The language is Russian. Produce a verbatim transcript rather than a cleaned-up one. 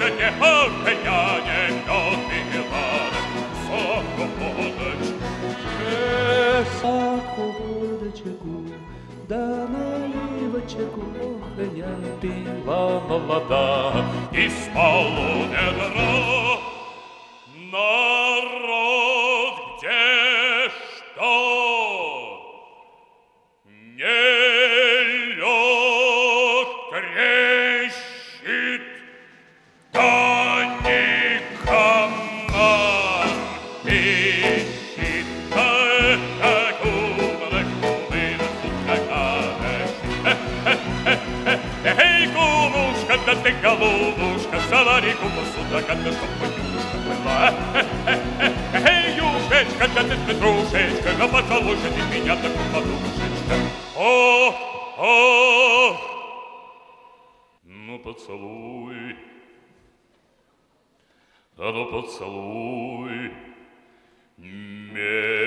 не хуже, я не мед пила. Соку водочку, Соку водочку, да наливочку, ох, я пила молода. из полунедра народ где что не лед трещит, да не комар пищит, а это кумушка, эй, кумушка, да ты голубушка, завари кумусу, да когда чтоб юшка была. Эй, юшечка, да ты петрушечка, да поцелуй же ты меня, да подушечка. О, о, ну поцелуй, да ну поцелуй меня.